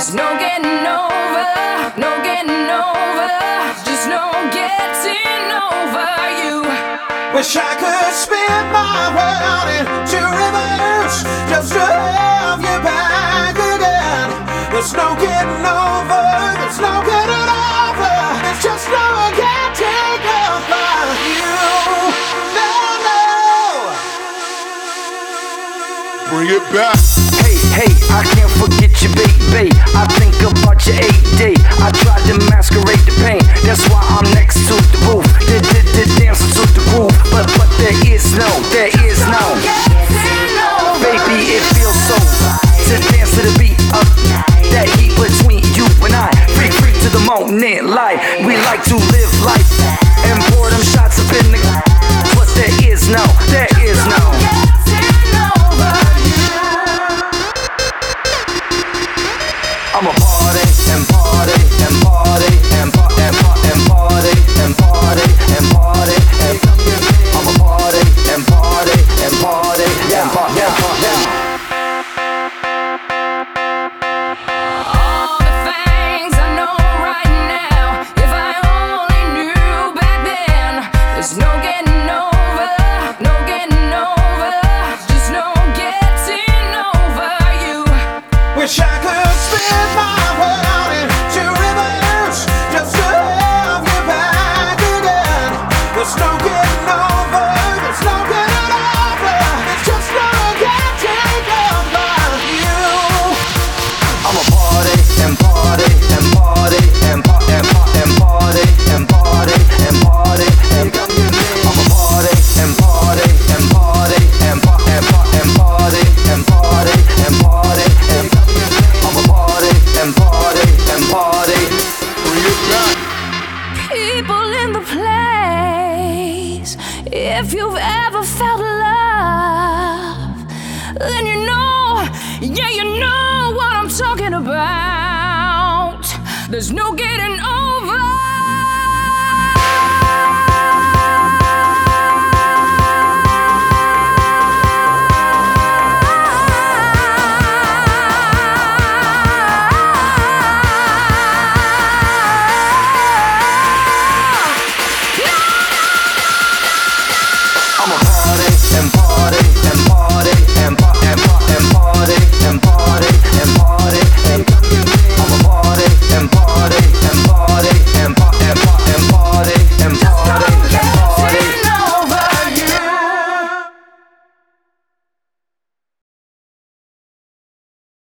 There's no getting over, no getting over, just no getting over you. Wish I could spin my world into reverse just to have you back again. There's no getting over, there's no getting over, there's just no getting over you. No, no. Bring it back. Hey, I can't forget you, baby. I think about your AD. I tried to masquerade the pain. That's why I'm next to the roof. Dancing to the groove. But there is no. Baby, it feels so to dance to the beat of that heat between you and I. Free to the moment, light. We like to live life and pour them shots up in the. But there is no. I'm a party and party and party and party and party and party and party and party and I'm a party and party and party and party and party. All the things I know right now, if I only knew back then. There's no getting over, no getting over, just no getting over you. Wish I could spin my world into reverse just to have you back again. There's no getting over, there's no getting over, there's just no getting over you. I'm a party and party and party and party and party and party and party and party and I'm a party and party and party and party and party and party and party and party and I'm a party and party and party. Bring it back. People in the place, if you've ever felt love, then you know, yeah, you know what I'm talking about. There's no getting over.